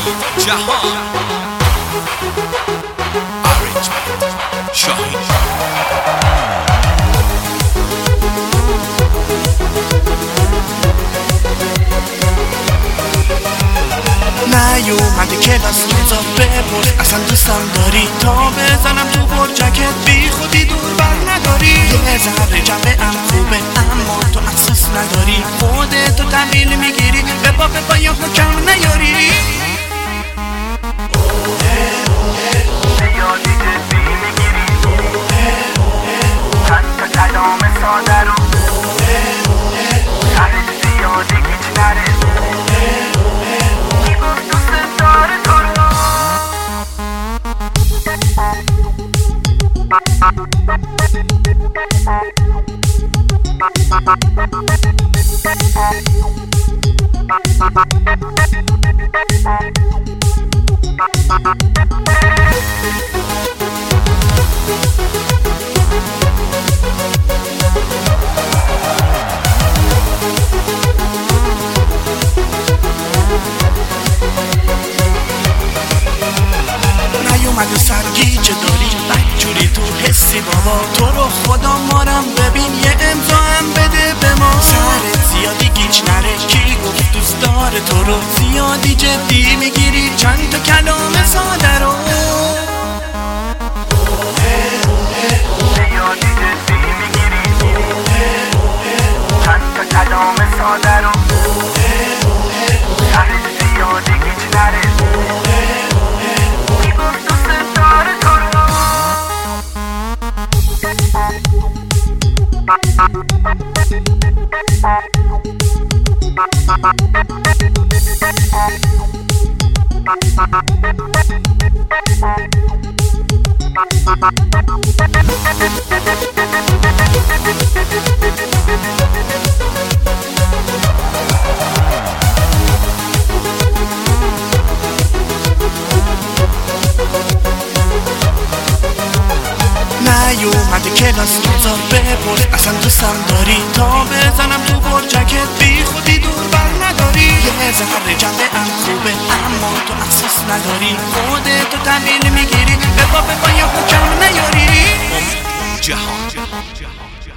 جهان شاهین نیومده کلاس روزا بپرس اصلا دوستم داری تا بزنم تو برجکت بی خودی دور بر نداری یه ذره جمعم خوبه اما تو اساس نداری خودتو تحویل میگیری به پا یا حکم نیاری زیادی جدی میگیری چند تا کلام ساده رو تهش زیادی گیج نره کی گفت دوست داره تو رو نیومده سرگیجه داری بدجوری تو حسی بابا تو رو خدا مارم ببین یه امضا هم بده به ما سرت زیادی گیج نره کی گفت دوست داره تو رو زیادی جدی میگیری چند تا کلام ساده رو زیادی جدی میگیری چند تا کلام ساده رو تهش زیادی گیج نره کی گفت دوست داره تو رو نیومده کلاس روزا بپرس اصلا دوستم داری تا بزنم تو برجکت بی خودی دور بر نداری یه ذره جمعم خوبه اما تو اساس نداری خودتو تحویل میگیری به پا یا حکم نیاری جهان